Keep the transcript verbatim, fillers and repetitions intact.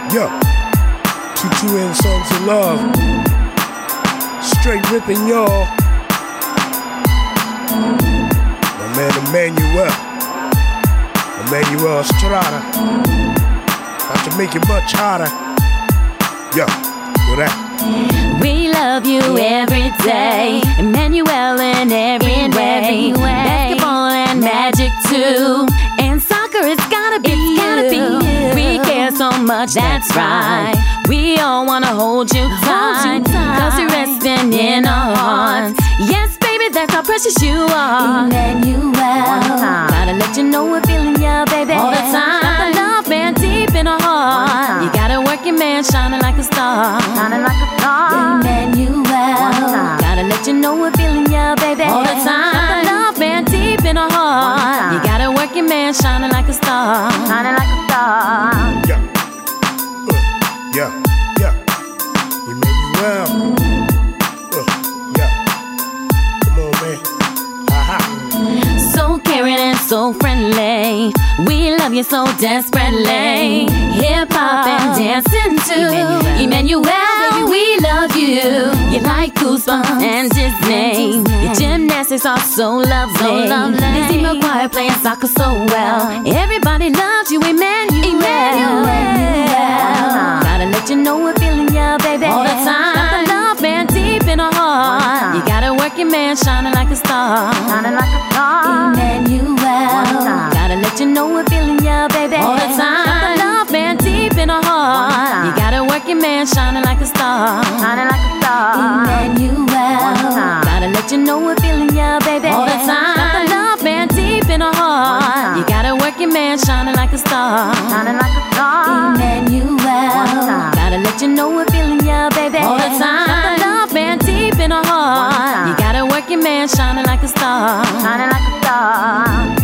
Yo, two two N Songs of Love. Straight ripping y'all. My man Emmanuel. Emmanuel Estrada. About to make it much harder. Yo, what that? We love you every day, Emmanuel in every, in way. every way. Basketball and magic too, and soccer it's gotta be it's gotta be you. We care so much, that's right. We all wanna hold you tight, cause you're resting in our hearts. Yes, baby, that's how precious you are. Emmanuel, gotta let you know we're feeling ya, baby, all the time. Got the love man deep in our heart. You got a working man shining like a star, shining like a star. Emmanuel, gotta let you know we're feeling ya, baby, all the time. Got the love man deep in our heart. You got a working man shining like a star, shining like a star. Yeah, uh, yeah, yeah. Emmanuel, uh, yeah. Come on, man. Aha. So caring and so friendly. We love you so desperately. Hip hop and dancing too. Emmanuel, baby, we love you. You like Goosebumps and Disney. Your gymnastics are so lovely. So lovely. Lizzie McGuire playing soccer so well. Everybody loves you, Emmanuel. Emmanuel. Gotta let you know we're feeling ya, baby, all the time. Got the love man deep in our heart. You got a working man shining like a star, shining like a star. Emmanuel, gotta let you know we're feeling ya, baby, all the time. Got the love man deep in our heart. You got a working man shining like a star, shining like a star. Emmanuel, gotta let you know we're feeling ya, baby, all the time. Got the love man deep in our heart. You got a working man shining like a star, shining like a star. Emmanuel, gotta let you know we're feeling ya, baby, all the time. Got the love man deep in our heart. You got a working man shining like a star, shining like a star.